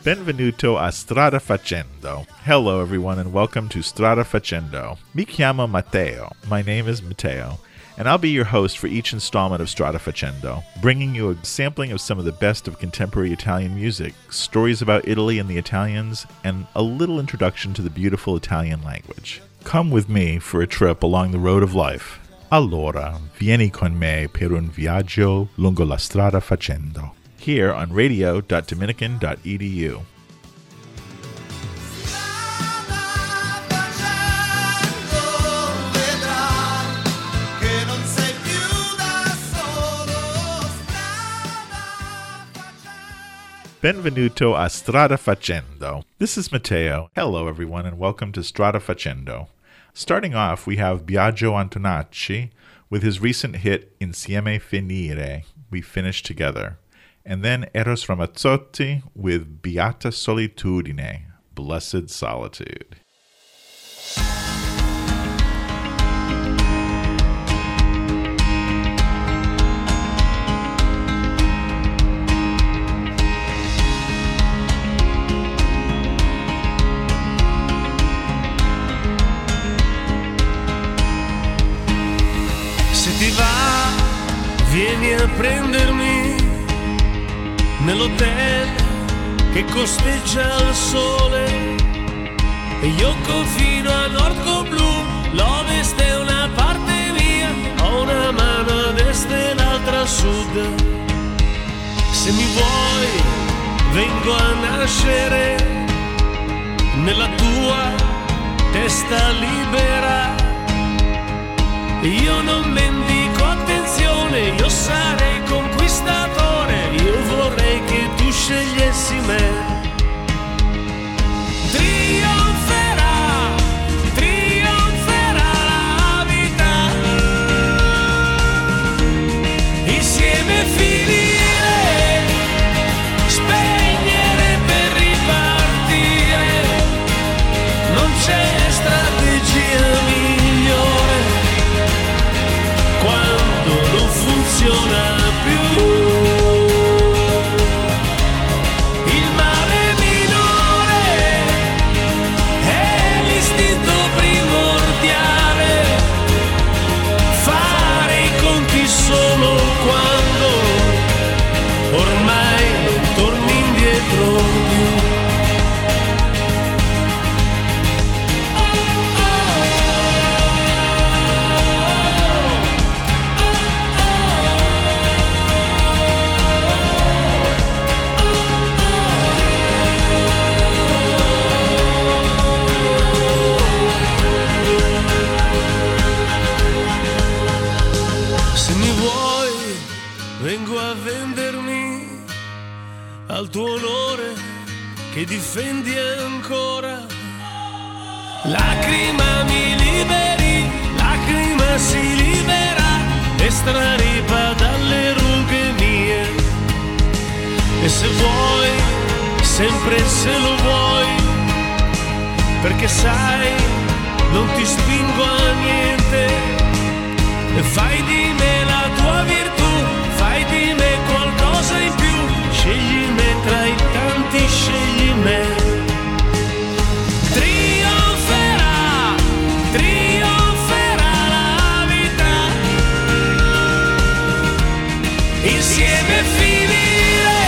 Benvenuto a Strada Facendo. Hello everyone and welcome to Strada Facendo. Mi chiamo Matteo. My name is Matteo, and I'll be your host for each installment of Strada Facendo, bringing you a sampling of some of the best of contemporary Italian music, stories about Italy and the Italians, and a little introduction to the beautiful Italian language. Come with me for a trip along the road of life. Allora, vieni con me per un viaggio lungo la strada facendo. Here on radio.dominican.edu. Benvenuto a Strada Facendo. This is Matteo. Hello everyone and welcome to Strada Facendo. Starting off, we have Biagio Antonacci with his recent hit Insieme Finire, We Finish Together. And then Eros Ramazzotti with Beata Solitudine, Blessed Solitude. Se ti va, vieni a prendermi nell'hotel che costeggia il sole e io confino a nord con blu, l'ovest è una parte mia, ho una mano a destra e l'altra a sud. Se mi vuoi vengo a nascere nella tua testa libera, io non mendico attenzione, io sarei conquistatore, io vorrei che tu scegliessi me. Trionferà la vita, insieme finire, spegnere per ripartire, non c'è strategia migliore quando non funziona più. Il male minore è l'istinto primordiale, fare i conti solo quando ormai non torni indietro più. Vengo a vendermi al tuo onore che difendi ancora. Lacrima mi liberi, lacrima si libera, estraripa dalle rughe mie. E se vuoi, sempre se lo vuoi, perché sai, non ti spingo a niente, e fai di me la tua virtù, fai di me qualcosa in più, scegli me tra i tanti, scegli me. Trionferà la vita, insieme finire,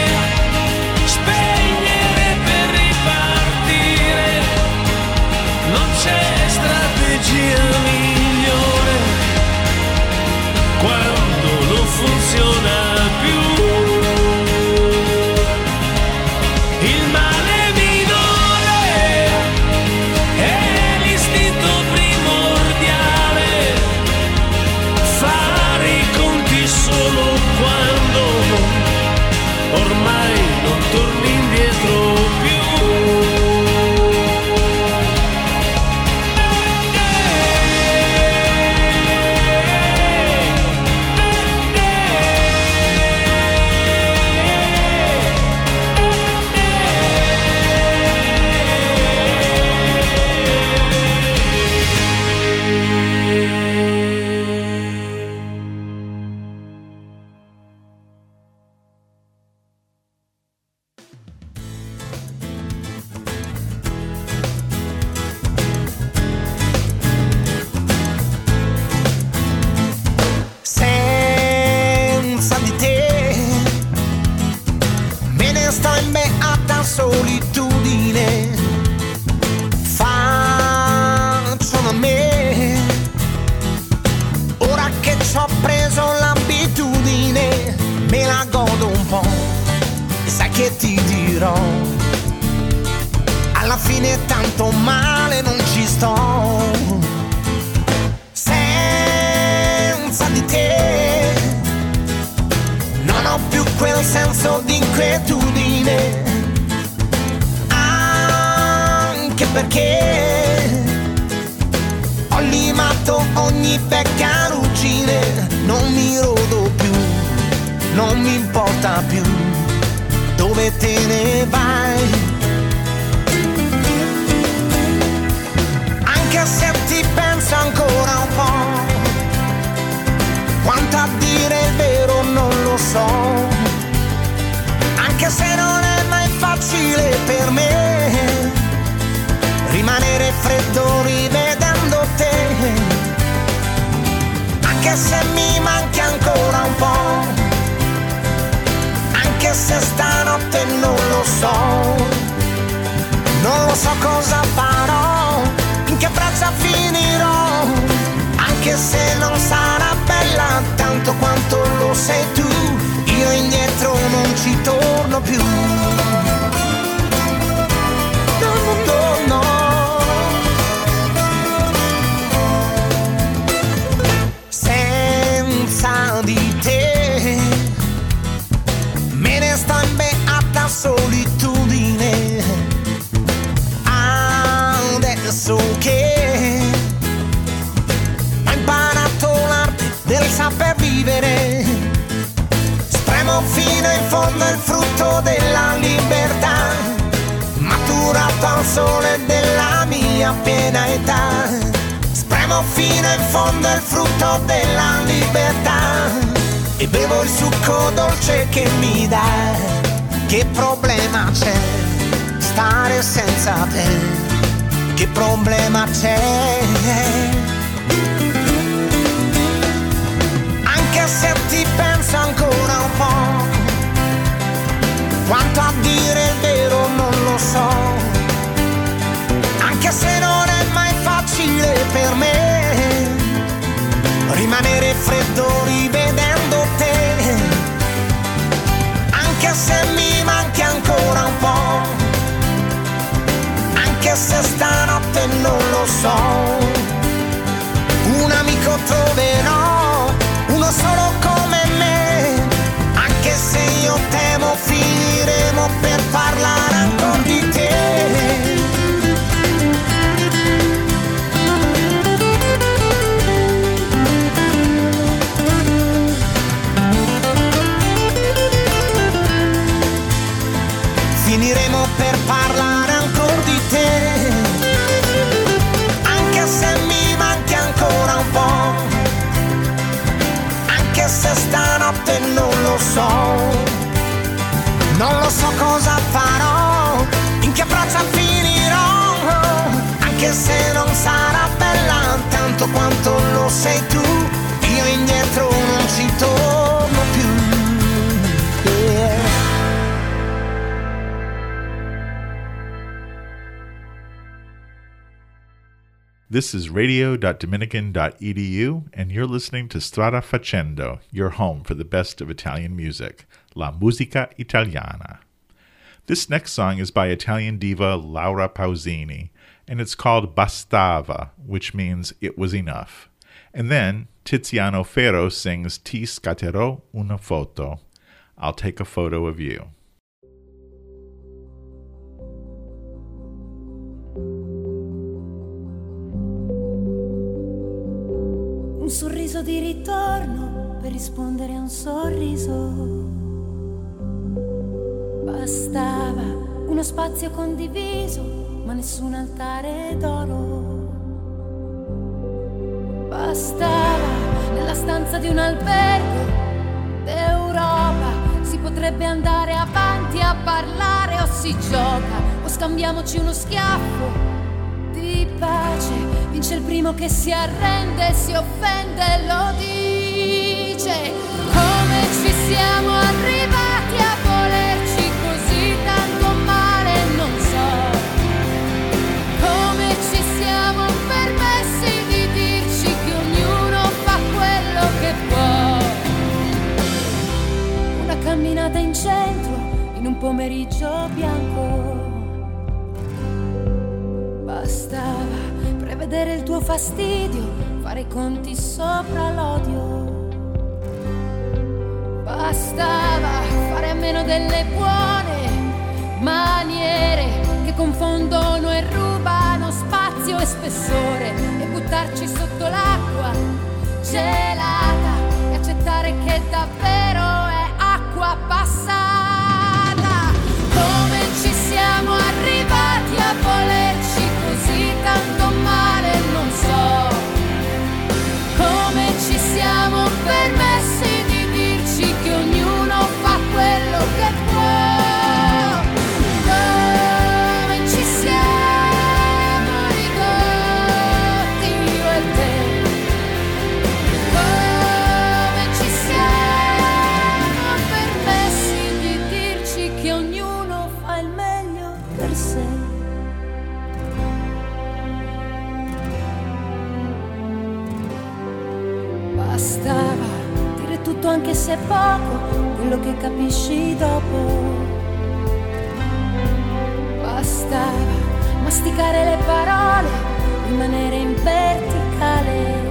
spegnere per ripartire, non c'è strategia migliore quando non sto in beata solitudine, faccio a me. Ora che ci ho preso l'abitudine, me la godo un po', e sai che ti dirò, alla fine tanto male non ci sto. Senza di te non ho più quel senso di inquietudine, anche perché ho limato ogni vecchia ruggine. Non mi rodo più, non mi importa più dove te ne vai. Anche se ti penso ancora un po', quanto a dire il vero non lo so. Anche se non è mai facile per me rimanere freddo rivedendo te. Anche se mi manchi ancora un po', anche se stanotte non lo so. Non lo so cosa farò, in che braccia finirò, anche se non sarà bella tanto quanto lo sei tu. Io indietro non ci torno più. No, no, no. Senza di te me ne sto in beata solitudine. Adesso che ho imparato l'arte del saper vivere, spremo fino in fondo il frutto della libertà, maturato al sole della mia piena età. Spremo fino in fondo il frutto della libertà e bevo il succo dolce che mi dà. Che problema c'è stare senza te? Che problema c'è? Anche se ti penso ancora un po', quanto a dire il vero non lo so. Anche se non è mai facile per me rimanere freddo rivedendo te. Anche se mi manchi ancora un po', anche se stanotte non lo so. Un amico troverò, uno solo come me, anche se io temo finiremo per parlare ancora di te. Finiremo per parlare ancora di te, anche se mi manchi ancora un po', anche se stanotte non lo so. Non lo so cosa farò, in che braccia finirò, anche se non sarà bella tanto quanto lo sei tu. Io indietro non ci torno più. Yeah. This is radio.dominican.edu, and you're listening to Strada Facendo, your home for the best of Italian music, La Musica Italiana. This next song is by Italian diva Laura Pausini, and it's called Bastava, which means it was enough. And then Tiziano Ferro sings Ti scatterò una foto, I'll take a photo of you. Un sorriso di ritorno per rispondere a un sorriso. Bastava uno spazio condiviso, ma nessun altare d'oro. Bastava nella stanza di un albergo d'Europa. Si potrebbe andare avanti a parlare, o si gioca o scambiamoci uno schiaffo di pace. Vince il primo che si arrende, si offende, lo dice. Come ci siamo arrivati a volerci così? un pomeriggio bianco. Bastava prevedere il tuo fastidio, fare i conti sopra l'odio. Bastava fare a meno delle buone maniere che confondono e rubano spazio e spessore, e buttarci sotto l'acqua gelata e accettare che davvero è acqua passata. Come ci siamo arrivati a volerci così tanto male, non so. Come ci siamo permessi di dirci che ognuno fa quello che può. Come ci siamo ridotti io e te. Come ci siamo permessi di dirci che ognuno fa il meglio per sé. Bastava dire tutto anche se poco, quello che capisci dopo. Bastava masticare le parole, rimanere in verticale.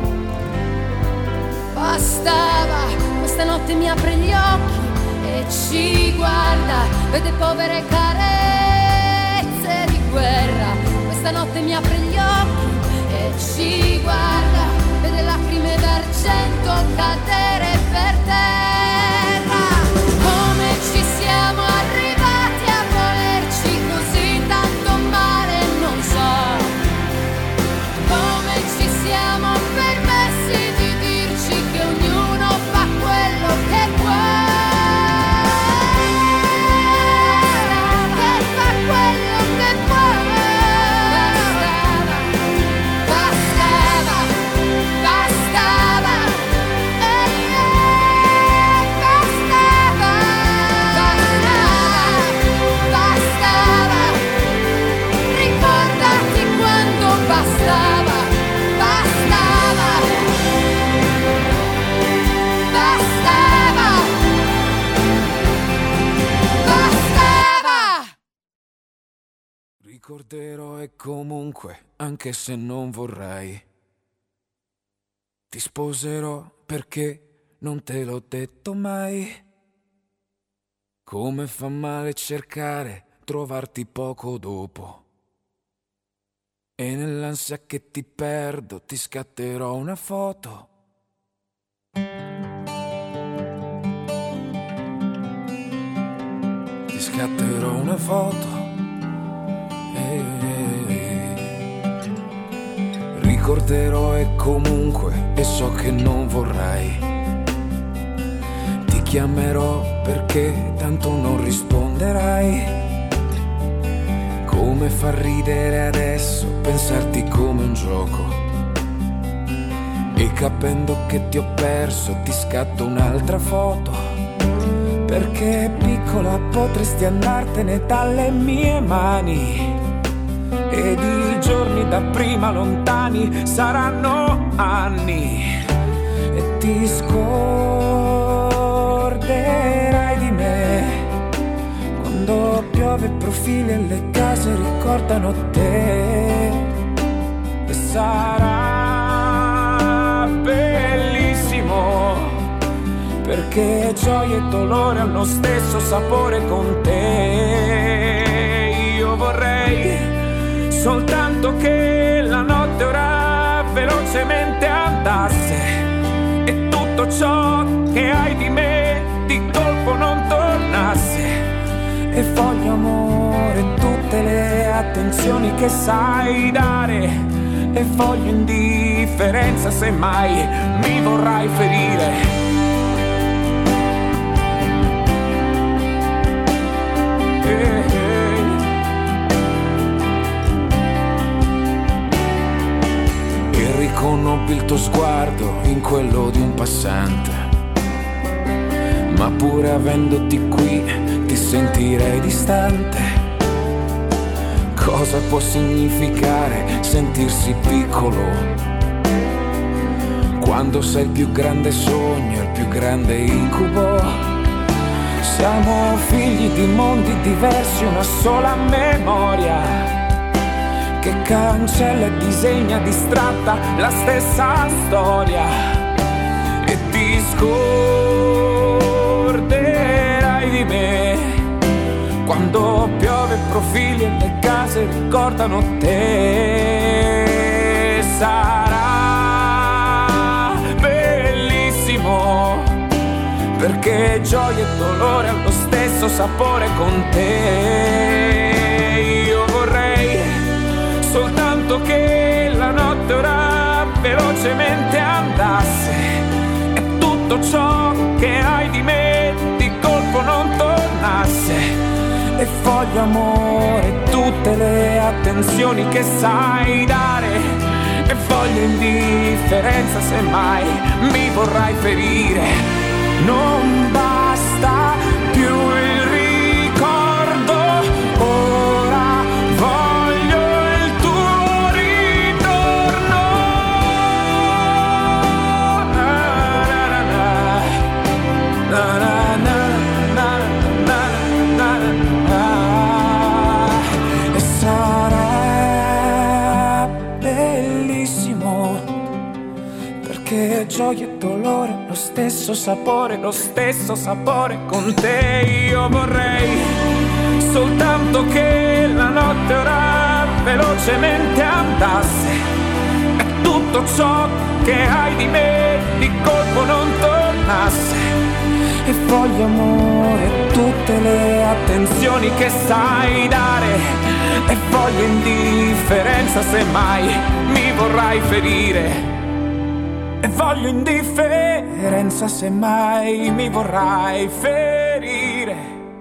Bastava, questa notte mi apre gli occhi e ci guarda, vede povere carezze di guerra. Questa notte mi apre gli occhi e ci guarda, vede lacrime d'argento cadere per terra. Come ci siamo arrivati a volerci così tanto male, non so. Come ci siamo permessi di dirci che ognuno fa quello che può. Che fa quello che può. Bastava, bastava, bastava, ricordati quando bastava, bastava, bastava, bastava. Ricorderò e comunque, anche se non vorrai, ti sposerò perché non te l'ho detto mai. Come fa male cercare, trovarti poco dopo. E nell'ansia che ti perdo ti scatterò una foto. Ti scatterò una foto. Ricorderò e comunque, e so che non vorrai. Ti chiamerò perché tanto non risponderai. Come fa ridere adesso pensarti come un gioco. E capendo che ti ho perso ti scatto un'altra foto. Perché piccola potresti andartene dalle mie mani. Ed i giorni da prima lontani saranno anni. E ti scorderai di me. Quando piove profili e le case ricordano te. E sarà bellissimo, perché gioia e dolore hanno lo stesso sapore con te. Io vorrei soltanto che la notte ora velocemente andasse e tutto ciò che hai di me di colpo non tornasse. E voglio amore, tutte le attenzioni che sai dare. E voglio indifferenza se mai mi vorrai ferire. Riconobbi il tuo sguardo in quello di un passante, ma pure avendoti qui ti sentirei distante. Cosa può significare sentirsi piccolo quando sei il più grande sogno, il più grande incubo? Siamo figli di mondi diversi, una sola memoria che cancella e disegna distratta la stessa storia. E ti scorderai di me quando piove, profili e le case ricordano te. Sarà bellissimo, perché gioia e dolore hanno lo stesso sapore con te. Io vorrei soltanto che la notte ora velocemente andasse e tutto ciò che hai di me di colpo non tornasse. E voglio amore, tutte le attenzioni che sai dare, e voglio indifferenza se mai mi vorrai ferire. Non basta più il ricordo, ora voglio il tuo ritorno. Na, na, na, na, na, na, na. E sarà bellissimo, perché gioia e dolore lo stesso sapore con te. Io vorrei soltanto che la notte ora velocemente andasse e tutto ciò che hai di me di colpo non tornasse. E voglio amore, tutte le attenzioni che sai dare, e voglio indifferenza se mai mi vorrai ferire. E voglio indifferenza se mai mi vorrai ferire.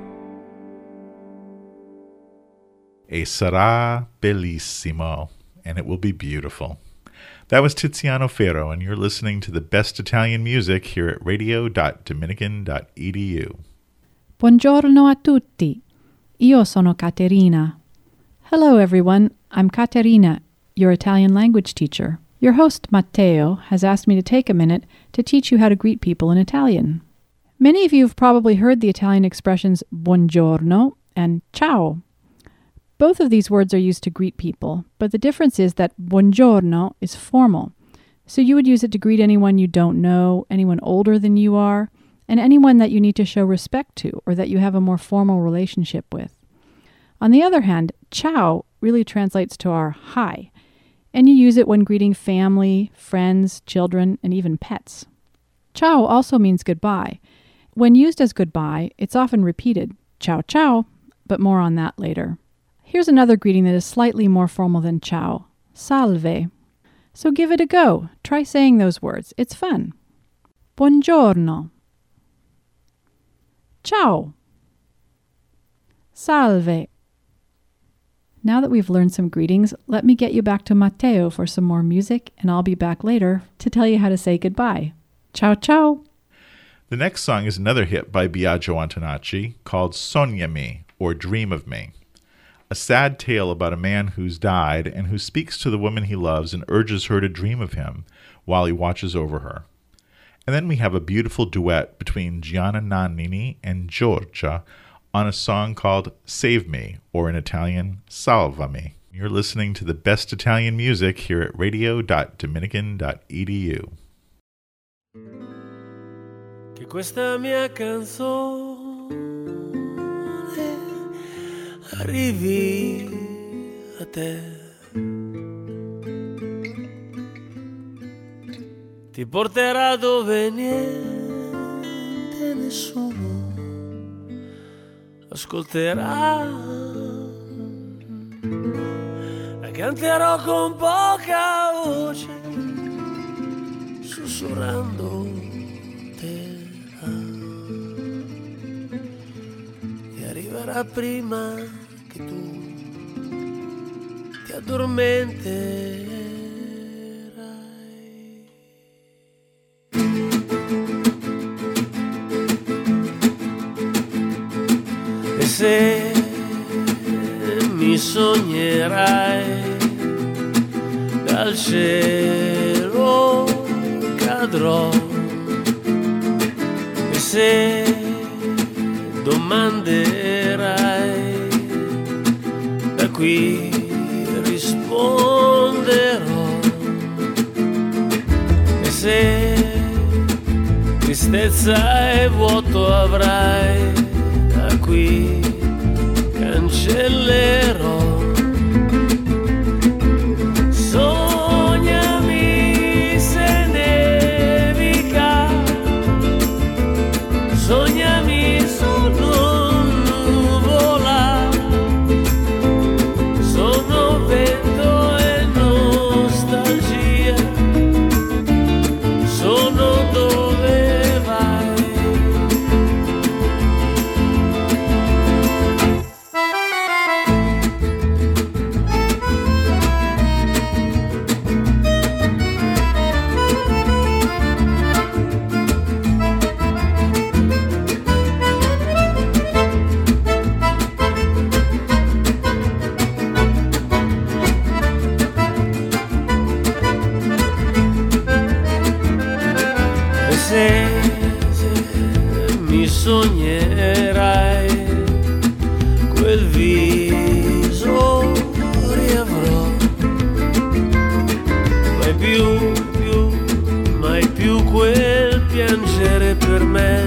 E sarà bellissimo, and it will be beautiful. That was Tiziano Ferro, and you're listening to the best Italian music here at radio.dominican.edu. Buongiorno a tutti. Io sono Caterina. Hello, everyone. I'm Caterina, your Italian language teacher. Your host, Matteo, has asked me to take a minute to teach you how to greet people in Italian. Many of you have probably heard the Italian expressions buongiorno and ciao. Both of these words are used to greet people, but the difference is that buongiorno is formal. So you would use it to greet anyone you don't know, anyone older than you are, and anyone that you need to show respect to or that you have a more formal relationship with. On the other hand, ciao really translates to our hi, and you use it when greeting family, friends, children, and even pets. Ciao also means goodbye. When used as goodbye, it's often repeated, ciao ciao, but more on that later. Here's another greeting that is slightly more formal than ciao, salve. So give it a go. Try saying those words. It's fun. Buongiorno. Ciao. Salve. Now that we've learned some greetings, let me get you back to Matteo for some more music, and I'll be back later to tell you how to say goodbye. Ciao ciao. The next song is another hit by Biagio Antonacci called Sognami, or Dream of Me. A sad tale about a man who's died and who speaks to the woman he loves and urges her to dream of him while he watches over her. And then we have a beautiful duet between Gianna Nannini and Giorgia on a song called Save Me, or in Italian, Salvami. You're listening to the best Italian music here at radio.dominican.edu. Che questa mia canzone arrivi a te, ti porterà dove niente, nessuno ascolterà, la canterò con poca voce, sussurrando te, e arriverà prima che tu ti addormenterai. E se mi sognerai, dal cielo cadrò, e se domanderai qui risponderò. E se tristezza e vuoto avrai, da qui cancellerò. Sognami se nevica, sognami su nuvola, sono vento e nostalgia, sono dove vai. Se mi sognerai, quel viso riavrò, mai più quel piangere per me,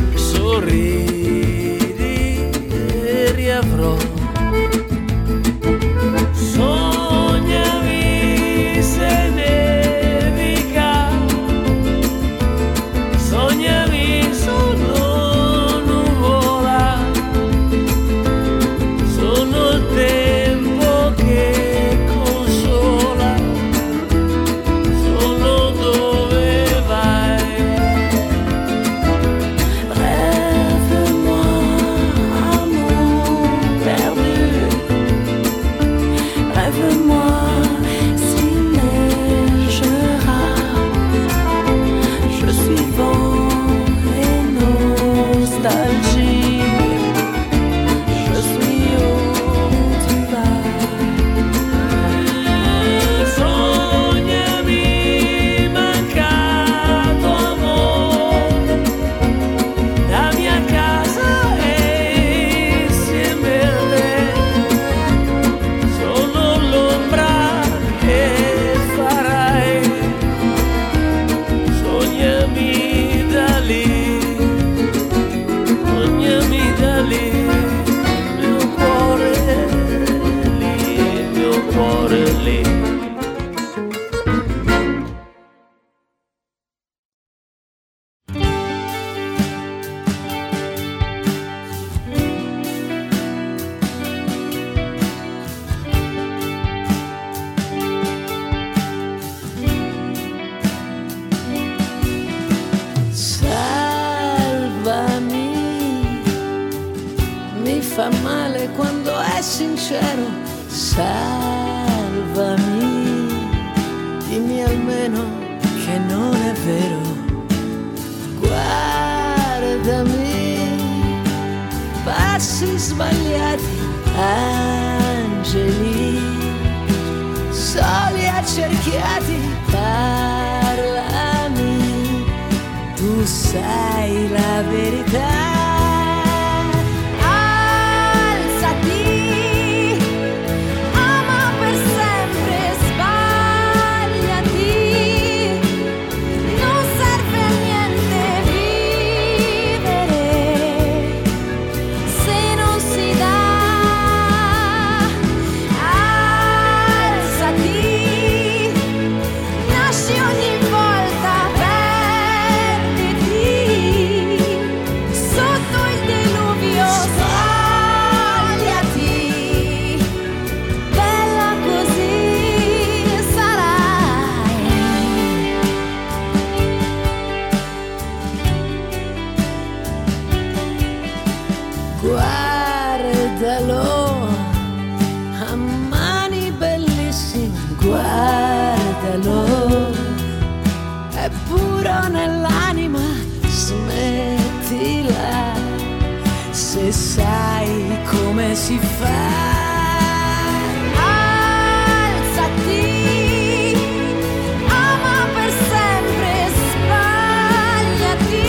sorridi e riavrò. Sognami se nevica, sognami solo nuvola, sono il tempo che consola, sono dove vai. Rêve-moi, amour perdu, rêve-moi s'il neigera, je suis vent et nostalgie, je suis où tu vas. Sognami mancato amore, la mia casa è insieme a te, sono l'ombra che farai. Sognami da lì, sognami da lì, il mio cuore lì, il mio cuore lì. Salvami, mi fa male quando è sincero. Salvami, dimmi almeno che non è vero. Guardami, passi sbagliati, angeli, soli accerchiati, parlami, tu sai la verità. Alzati, ama per sempre, sbagliati, non serve a niente vivere se non si dà. Alzati, nasci ogni volta, perditi sotto il diluvio, spogliati, bella così sarai. Guardalo, a mani bellissime, guardalo, è puro nell'anima, smettila, se sai come si fa. Alzati, ama per sempre, sbagliati,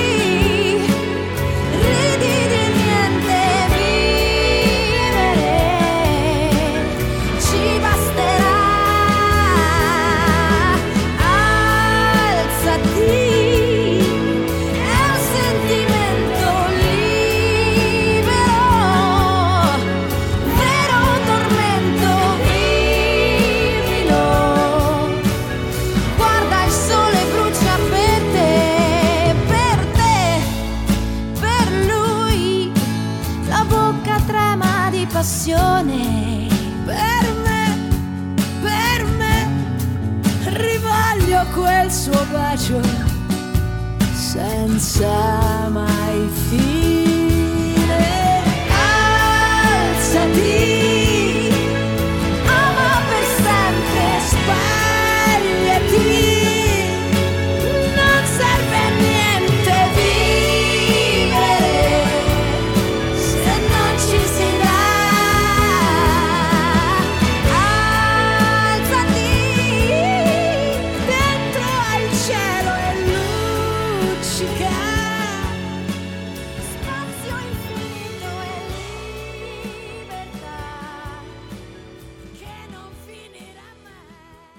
ridi di niente vivere passione. Per me, rivoglio quel suo bacio senza mai fine. Alzati, ama per sempre, sbagliati. Non serve a niente vivere se non ci si dà. Alzati, dentro al cielo e luccica. Spazio infinito e libertà che non finirà mai.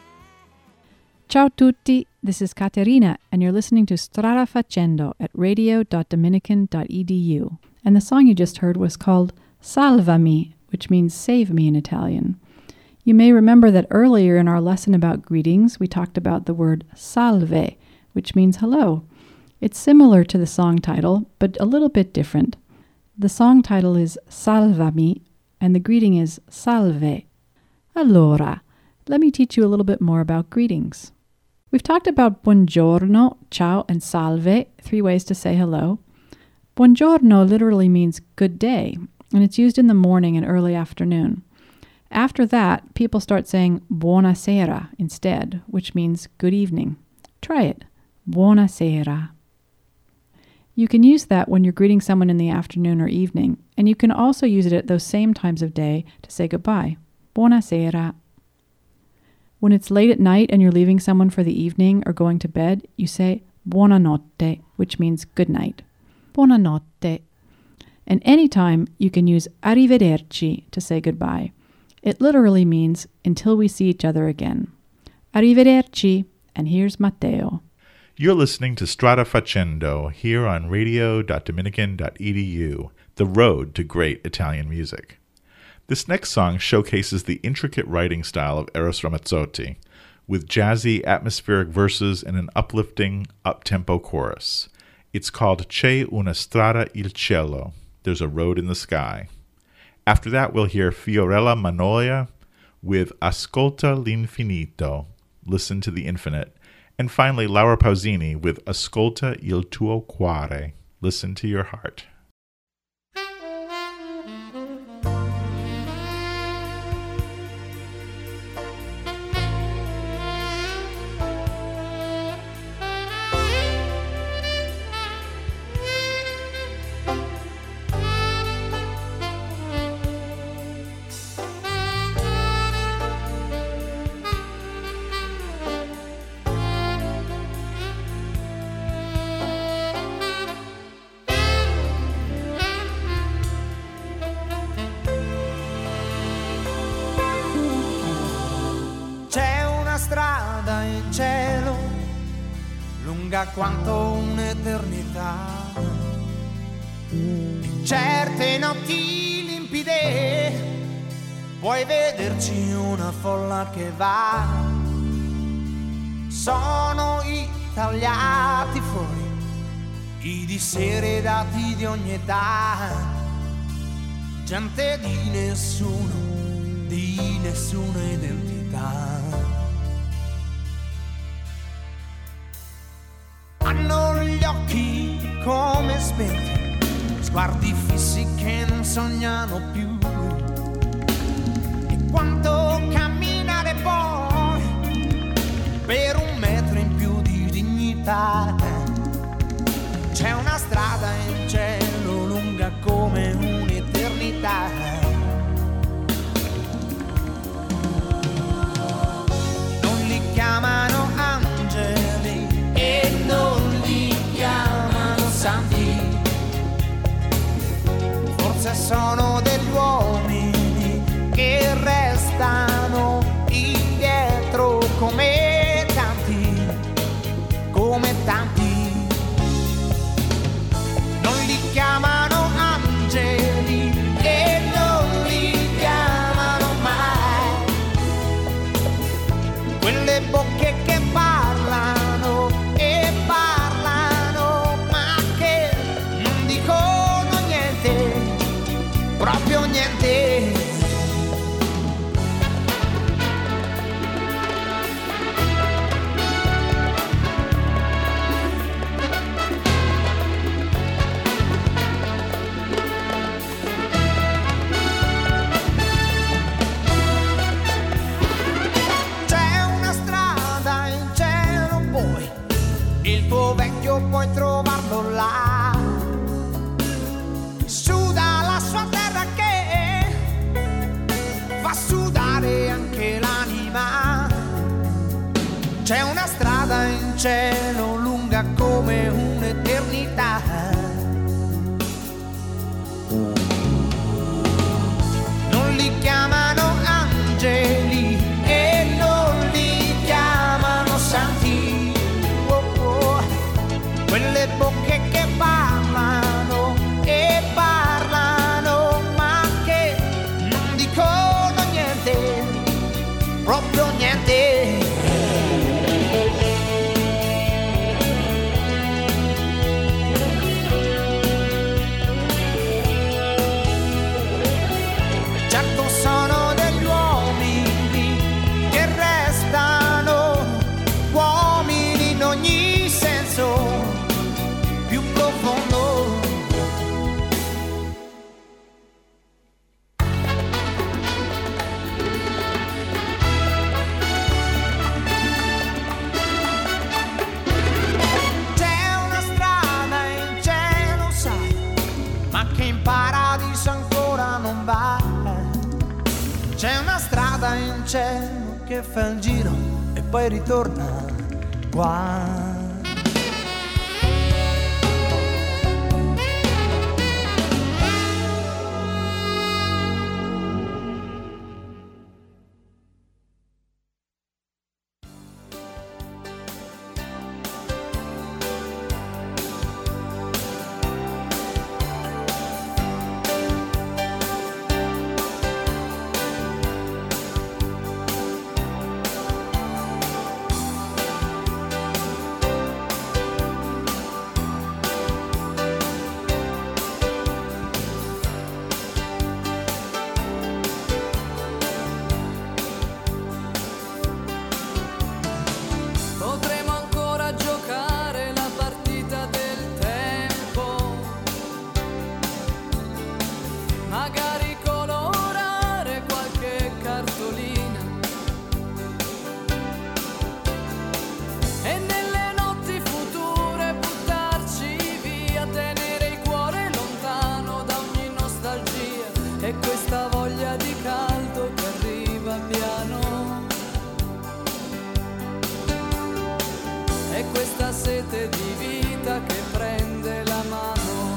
Ciao tutti, this is Caterina, and you're listening to Strada Facendo at radio.dominican.edu. And the song you just heard was called Salvami, which means save me in Italian. You may remember that earlier in our lesson about greetings, we talked about the word salve, which means hello. It's similar to the song title, but a little bit different. The song title is Salvami, and the greeting is salve. Allora, let me teach you a little bit more about greetings. We've talked about buongiorno, ciao, and salve, 3 ways to say hello. Buongiorno literally means good day, and it's used in the morning and early afternoon. After that, people start saying buonasera instead, which means good evening. Try it. Buonasera. You can use that when you're greeting someone in the afternoon or evening, and you can also use it at those same times of day to say goodbye. Buonasera. When it's late at night and you're leaving someone for the evening or going to bed, you say buonanotte, which means good night. Buonanotte. And anytime you can use arrivederci to say goodbye. It literally means until we see each other again. Arrivederci, and here's Matteo. You're listening to Strada Facendo here on radio.dominican.edu, the road to great Italian music. This next song showcases the intricate writing style of Eros Ramazzotti, with jazzy, atmospheric verses and an uplifting, up-tempo chorus. It's called C'è una strada il cielo, There's a Road in the Sky. After that, we'll hear Fiorella Mannoia with Ascolta l'infinito, Listen to the Infinite. And finally, Laura Pausini with Ascolta il tuo cuore, Listen to your heart. Strada in cielo, lunga quanto un'eternità, in certe notti limpide puoi vederci una folla che va, sono i tagliati fuori, i diseredati di ogni età, gente di nessuna identità. Hanno gli occhi come spenti, sguardi fissi che non sognano più. E quanto camminare poi per 1 metro in più di dignità. C'è una strada in cielo lunga come un'eternità. Non li chiamano angeli e non li chiamano santi, forse sono degli uomini che restano indietro come tanti, non li chiamano angeli e non li chiamano mai, quelle bocche che parlano e parlano ma che non dicono niente, proprio niente. C'è una strada in cielo lunga come un'eternità. Non li chiamano angeli e non li chiamano santi. Quelle bocche che parlano e parlano ma che non dicono niente, proprio niente. Certo sono degli uomini che restano uomini in ogni senso più profondo. C'è una strada in cielo, sai, ma che in paradiso ancora non va. C'è una strada in cielo che fa il giro e poi ritorna qua. Potremo ancora giocare la partita del tempo, magari colorare qualche cartolina e nelle notti future buttarci via, tenere il cuore lontano da ogni nostalgia e questa voglia di caldo che arriva piano. E questa sete di vita che prende la mano.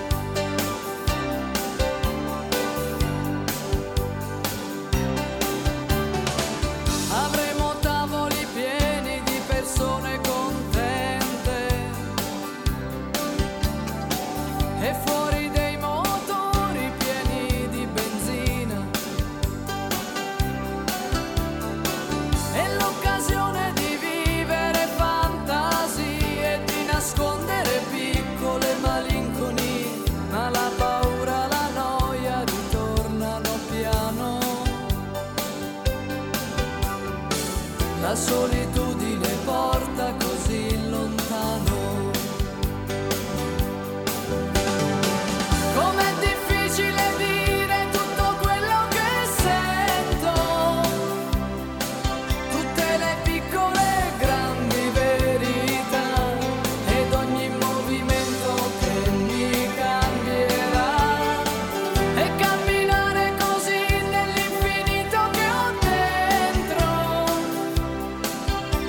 Avremo tavoli pieni di persone contente e fuori dei motori pieni di benzina. E l'occasione di vivere fantasie e di nascondere piccole malinconie, ma la paura, la noia ritornano piano. La solitudine porta così lontano. Com'è difficile dire tutto quello che sento, tutte le piccole e grandi verità ed ogni movimento che mi cambierà, e camminare così nell'infinito che ho dentro,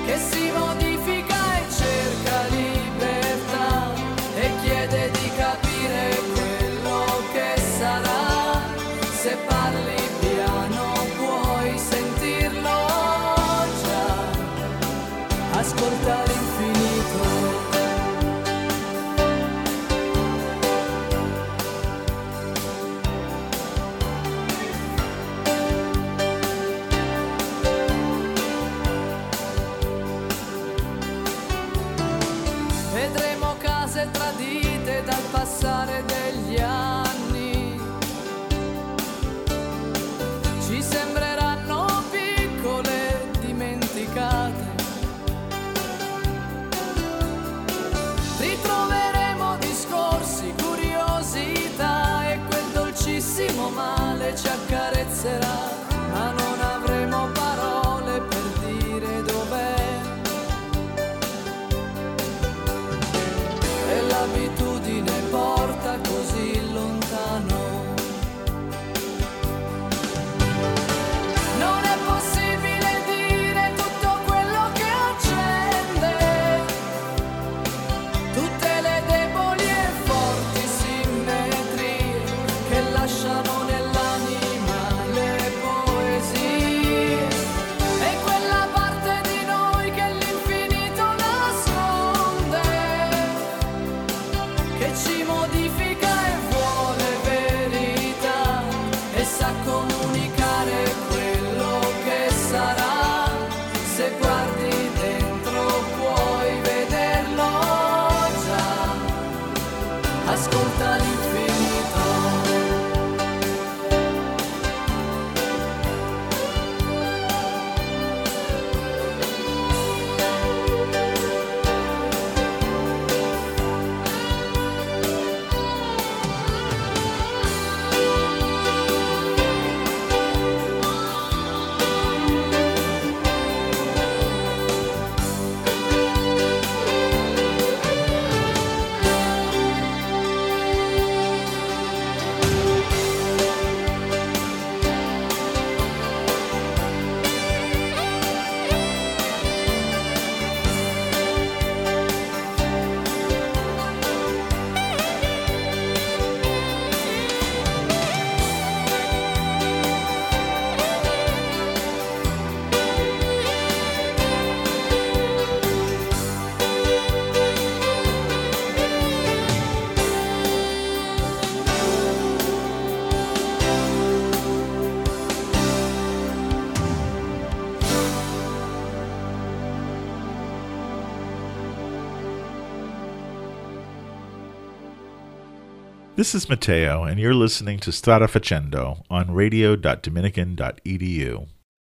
This is Matteo, and you're listening to Strada Facendo on radio.dominican.edu.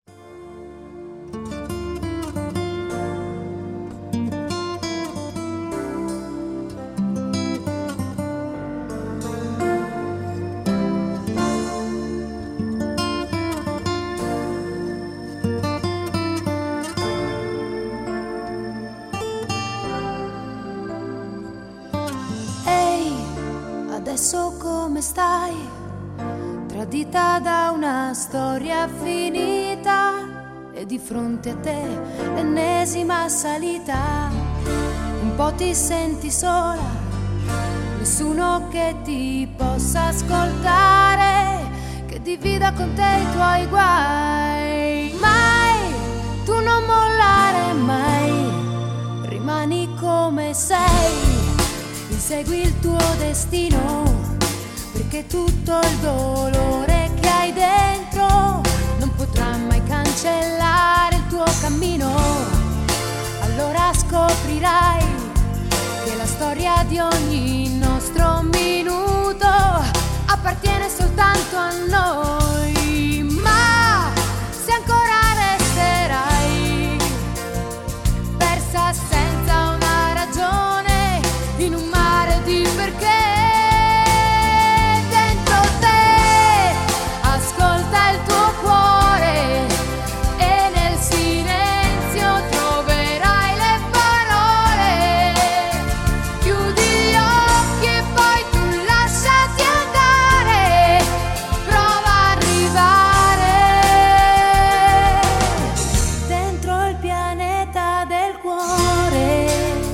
Adesso come stai? Tradita da una storia finita e di fronte a te l'ennesima salita. Un po' ti senti sola, nessuno che ti possa ascoltare, che divida con te i tuoi guai. Mai, tu non mollare mai, rimani come sei. Segui il tuo destino, perché tutto il dolore che hai dentro non potrà mai cancellare il tuo cammino. Allora scoprirai che la storia di ogni nostro minuto appartiene soltanto a noi. Ma se ancora resterai persa senza una ragione in un mare di perché, dentro te ascolta il tuo cuore e nel silenzio troverai le parole. Chiudi gli occhi e poi tu lasciati andare, prova a arrivare dentro il pianeta del cuore.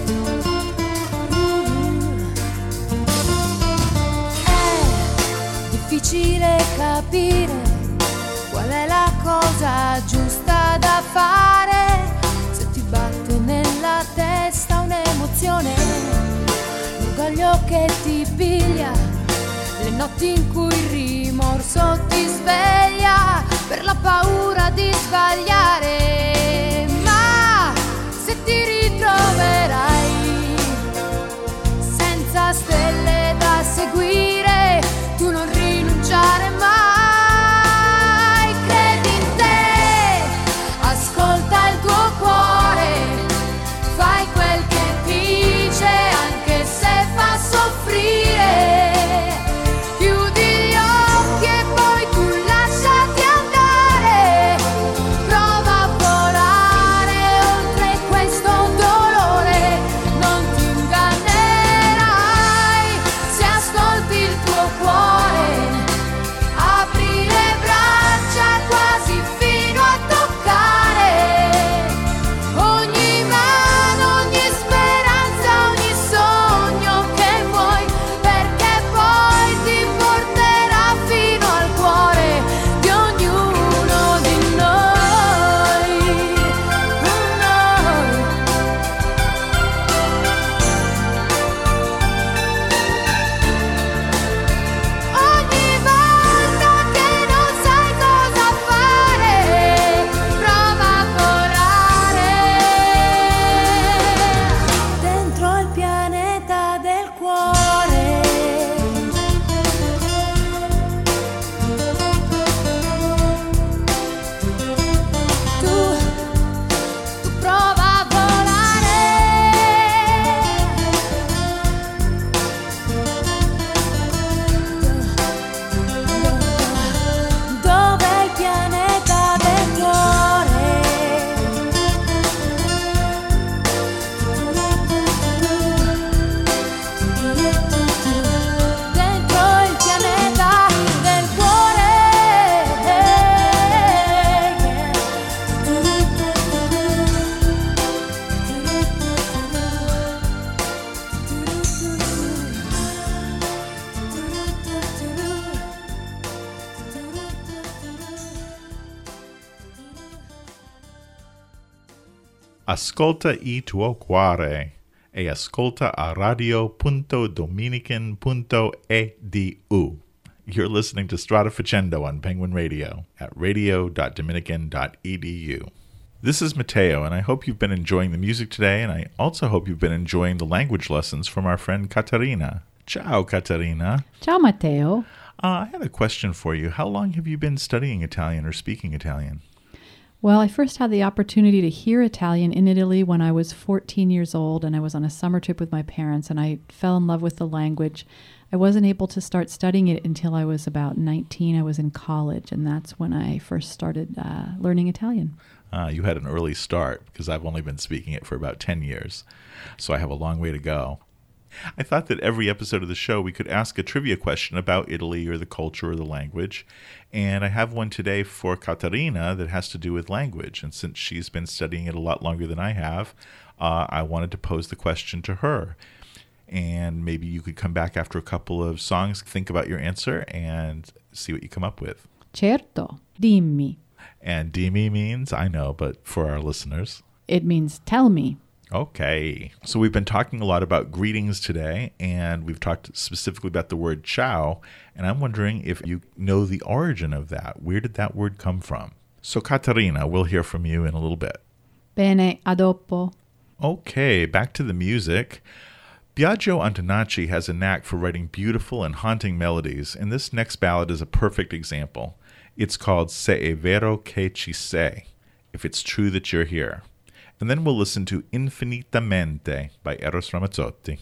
Difficile capire qual è la cosa giusta da fare, se ti batte nella testa un'emozione, l'orgoglio che ti piglia, le notti in cui il rimorso ti sveglia per la paura di sbagliare. Ma se ti ritroverai senza stelle da seguire, tu non rinunciare mai, credi in te, ascolta il tuo cuore, fai quel che dice anche se fa soffrire, chiudi gli occhi e poi tu lasciati andare, prova a volare oltre questo dolore, non ti ingannerai se ascolti il tuo cuore. Ascolta il tuo cuore e ascolta a radio.dominican.edu. You're listening to Strada Facendo on Penguin Radio at radio.dominican.edu. This is Matteo, and I hope you've been enjoying the music today, and I also hope you've been enjoying the language lessons from our friend Caterina. Ciao, Caterina. Ciao, Matteo. I had a question for you. How long have you been studying Italian or speaking Italian? Well, I first had the opportunity to hear Italian in Italy when I was 14 years old, and I was on a summer trip with my parents, and I fell in love with the language. I wasn't able to start studying it until I was about 19. I was in college, and that's when I first started learning Italian. You had an early start because I've only been speaking it for about 10 years, so I have a long way to go. I thought that every episode of the show we could ask a trivia question about Italy or the culture or the language, and I have one today for Caterina that has to do with language, and since she's been studying it a lot longer than I have, I wanted to pose the question to her. And maybe you could come back after a couple of songs, think about your answer, and see what you come up with. Certo, dimmi. And dimmi means, I know, but for our listeners, it means tell me. Okay. So we've been talking a lot about greetings today, and we've talked specifically about the word ciao, and I'm wondering if you know the origin of that. Where did that word come from? So Caterina, we'll hear from you in a little bit. Bene, a dopo. Okay, back to the music. Biagio Antonacci has a knack for writing beautiful and haunting melodies, and this next ballad is a perfect example. It's called Se è vero che ci sei, if it's true that you're here. And then we'll listen to Infinitamente by Eros Ramazzotti.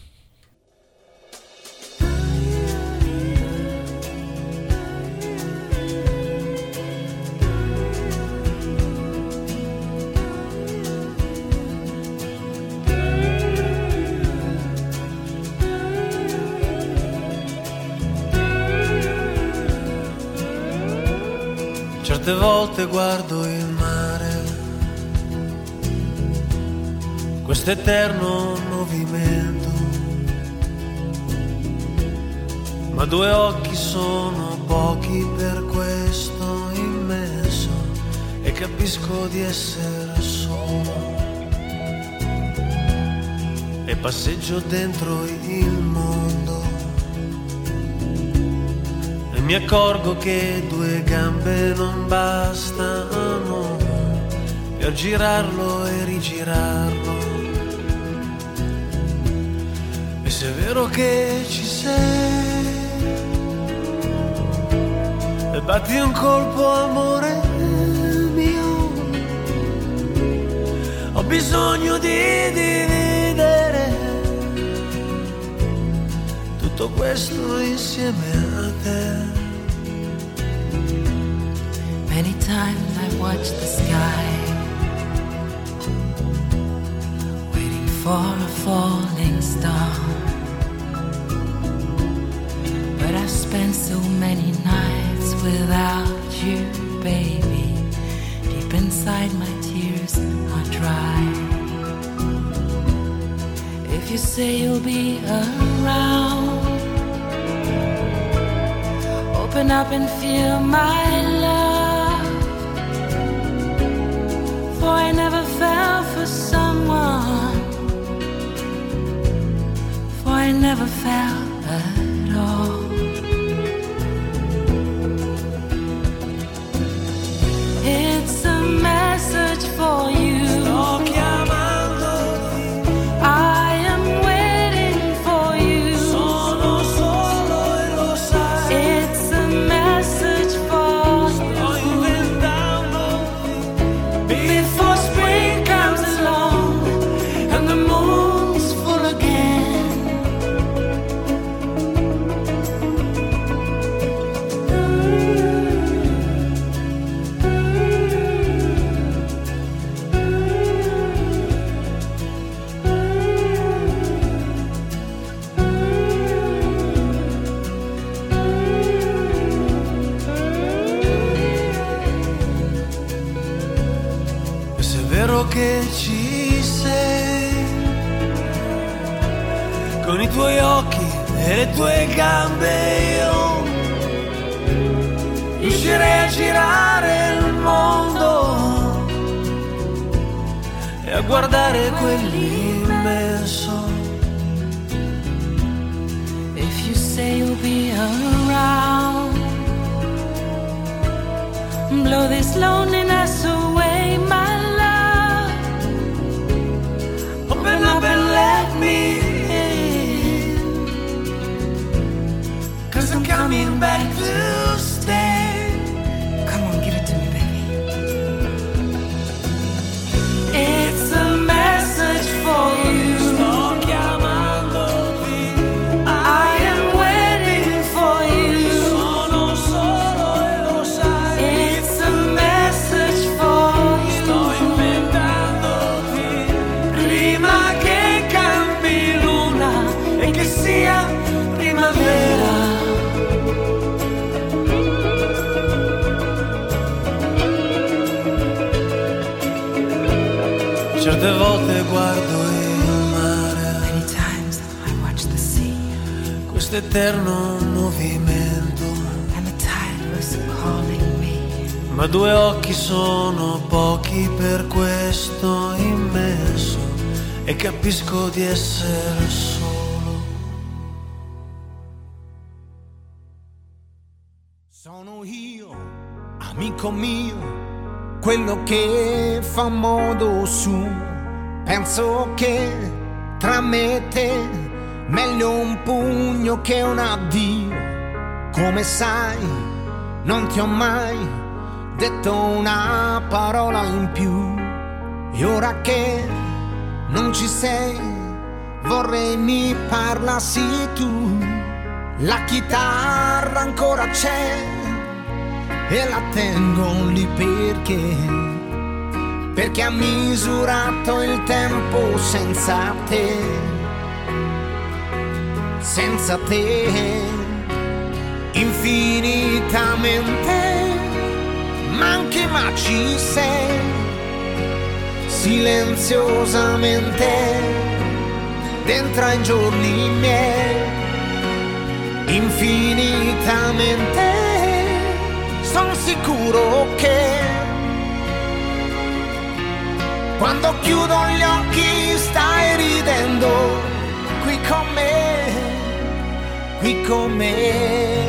Certe volte guardo il mare, questo eterno movimento, ma due occhi sono pochi per questo immenso, e capisco di essere solo, e passeggio dentro il mondo, e mi accorgo che due gambe non bastano per girarlo e rigirarlo. E se è vero che ci sei, e batti un colpo, amore mio, ho bisogno di dividere tutto questo insieme a te. Many times I've watched the sky, waiting for a falling star, but I've spent so many nights without you, baby. Deep inside my tears are dry. If you say you'll be around, open up and feel my love. For I never fell for someone, for I never fell at all. It's a message for you. Sto chiamando, I am waiting for you. sono solo e lo sai. It's a message for Sto you. inventando Before spring comes along and the moon's full again, E se è vero che ci sei, con i tuoi occhi e le tue gambe io riuscirei a girare il mondo e a guardare quell'immenso. if you say you'll be around, blow this loneliness away, my love. Open up and let me in. Certe volte guardo il mare, Many times I watch the sea, questo eterno movimento, and the tide was calling me. ma due occhi sono pochi per questo immenso, e capisco di essere solo. Sono io, amico mio, quello che fa modo suo. Penso che tra me e te meglio un pugno che un addio. Come sai, non ti ho mai detto una parola in più. E ora che non ci sei, vorrei mi parlassi tu. La chitarra ancora c'è e la tengo lì perché ha misurato il tempo senza te, infinitamente manchi ma ci sei, silenziosamente dentro ai giorni miei, infinitamente sono sicuro che quando chiudo gli occhi stai ridendo qui con me, qui con me.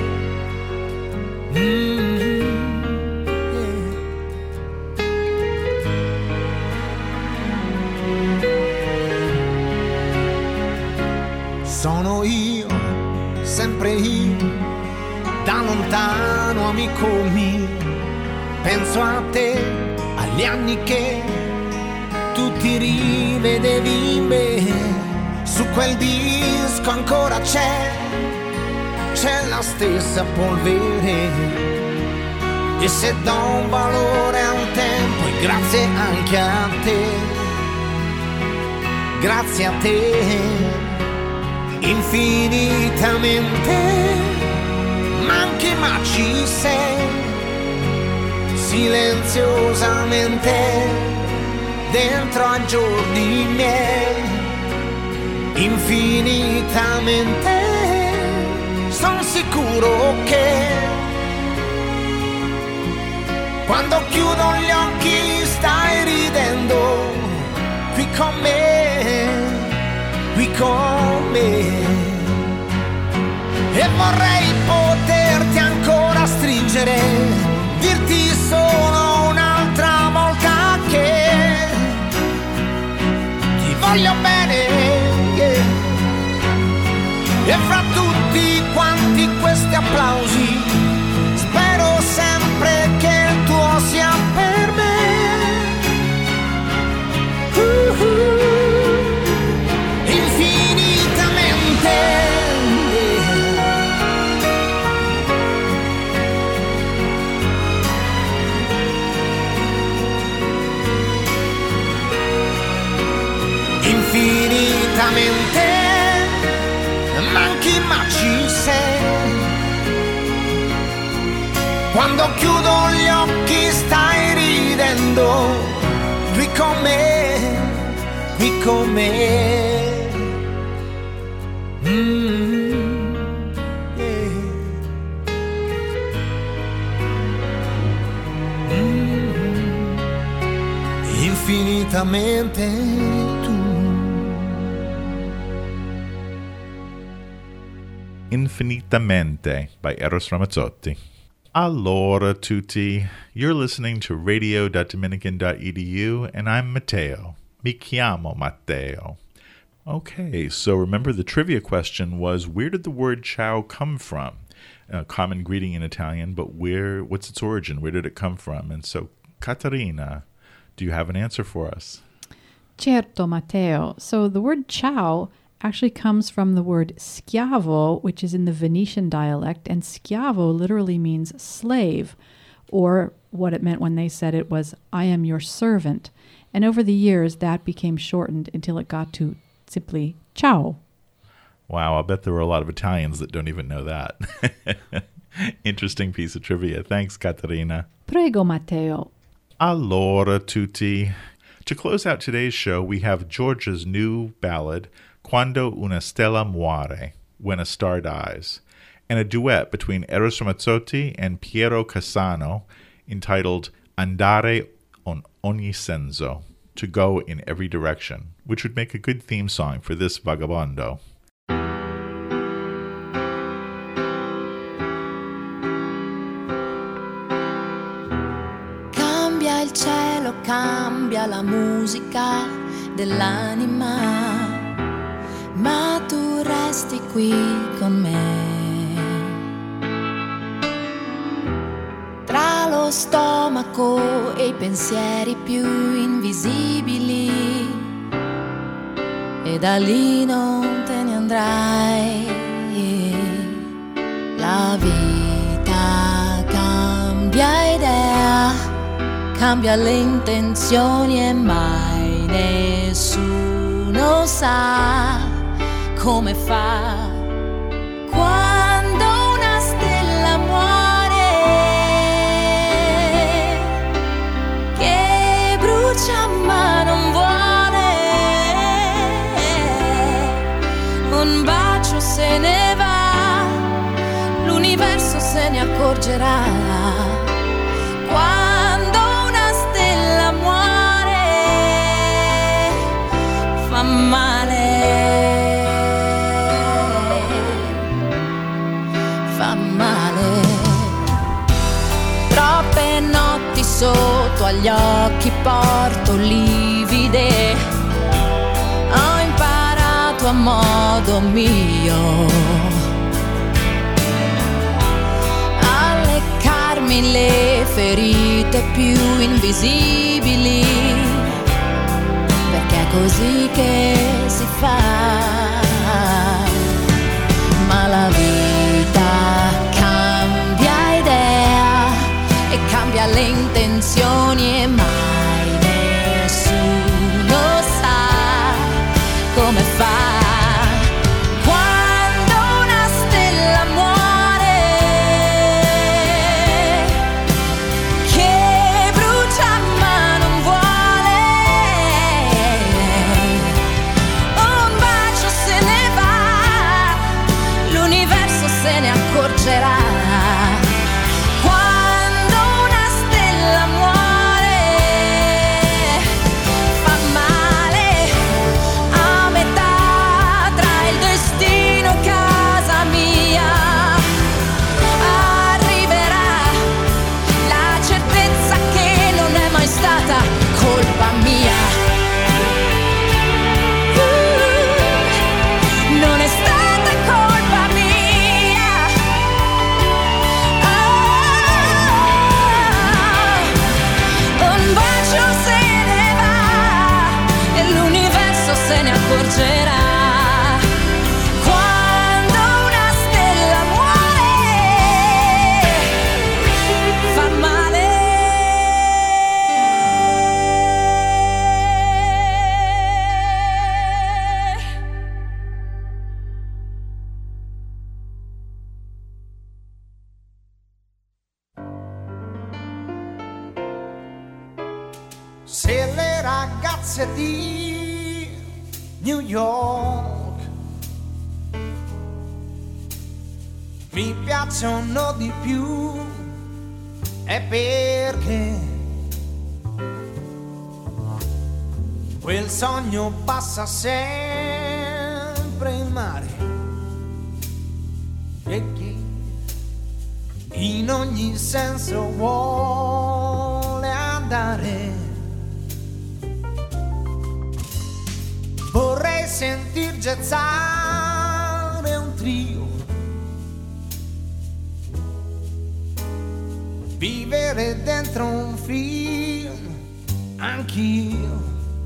Sono io, sempre io, da lontano amico mio, penso a te, agli anni che tu ti rivedevi in me, su quel disco ancora c'è la stessa polvere, e se do un valore a un tempo è grazie anche a te, grazie a te, infinitamente manchi ma ci sei, silenziosamente dentro a giorni miei, infinitamente sono sicuro che quando chiudo gli occhi stai ridendo qui con me, qui con me, e vorrei poterti ancora stringere, dirti solo un'altra volta che voglio bene, yeah. E fra tutti quanti questi applausi spero sempre che il tuo sia per me. Infinitamente, infinitamente manchi ma ci sei, quando chiudo gli occhi stai ridendo qui con me, qui con me. Infinitamente tu. Infinitamente by Eros Ramazzotti. Allora tutti, you're listening to radio.dominican.edu and I'm Matteo. Mi chiamo Matteo. Okay, so remember the trivia question was, where did the word ciao come from? A common greeting in Italian, but what's its origin? Where did it come from? And so, Caterina, do you have an answer for us? Certo, Matteo. So the word ciao actually comes from the word schiavo, which is in the Venetian dialect, and schiavo literally means slave, or what it meant when they said it was, I am your servant. And over the years, that became shortened until it got to simply ciao. Wow, I bet there were a lot of Italians that don't even know that. Interesting piece of trivia. Thanks, Caterina. Prego, Matteo. Allora tutti. To close out today's show, we have Georgia's new ballad, Quando una stella muore, When a Star Dies, and a duet between Eros Ramazzotti and Piero Cassano entitled Andare on ogni senso, to go in every direction, which would make a good theme song for this Vagabondo. Cambia il cielo, cambia la musica dell'anima, ma tu resti qui con me. Tra lo stomaco e i pensieri più invisibili, e da lì non te ne andrai. La vita cambia idea, cambia le intenzioni e mai nessuno sa come fa. Quando una stella muore, che brucia ma non vuole, un bacio se ne va, l'universo se ne accorgerà. Quando una stella muore, fa male, fa male. Troppe notti sotto agli occhi porto livide, ho imparato a modo mio le ferite più invisibili, perché è così che si fa. Ma la vita cambia idea e cambia le intenzioni e mai nessuno sa come fa. Quando una stella muore, fa male a metà tra il destino e casa mia. Arriverà la certezza che non è mai stata colpa mia. Non è stata colpa mia. Se ne accorgerà. Quando una stella muore, fa male. Se le ragazze di New York mi piacciono di più, è perché quel sogno passa sempre in mare e chi in ogni senso vuole andare. Vorrei sentir gezzare un trio, vivere dentro un film, anch'io,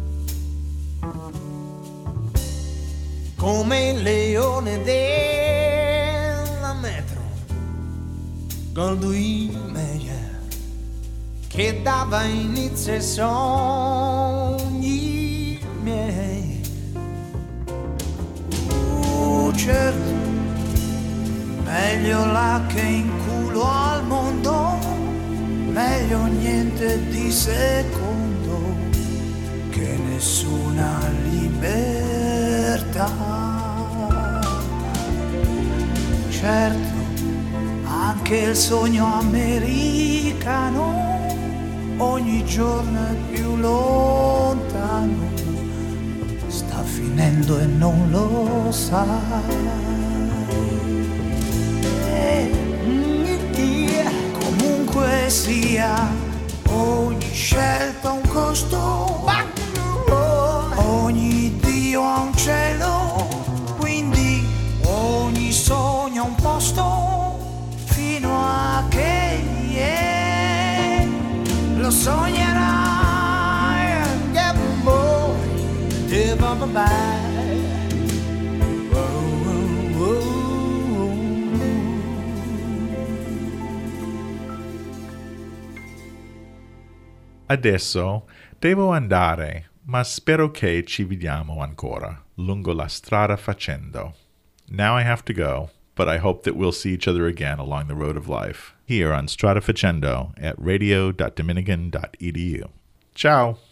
come il leone della metro, Goldwyn Mayer, che dava inizio ai sogni miei. Certo, meglio là che in culo al mondo, meglio niente di secondo nessuna libertà. Certo, anche il sogno americano ogni giorno è più lontano, sta finendo e non lo sai. Comunque sia, ogni scelta ha un costo, ogni Dio ha un cielo, quindi ogni sogno ha un posto, fino a che lo sognerai. Yeah, boy, Adesso devo andare, ma spero che ci vediamo ancora lungo la strada facendo. Now I have to go, but I hope that we'll see each other again along the road of life, here on Strada Facendo at radio.dominican.edu. Ciao!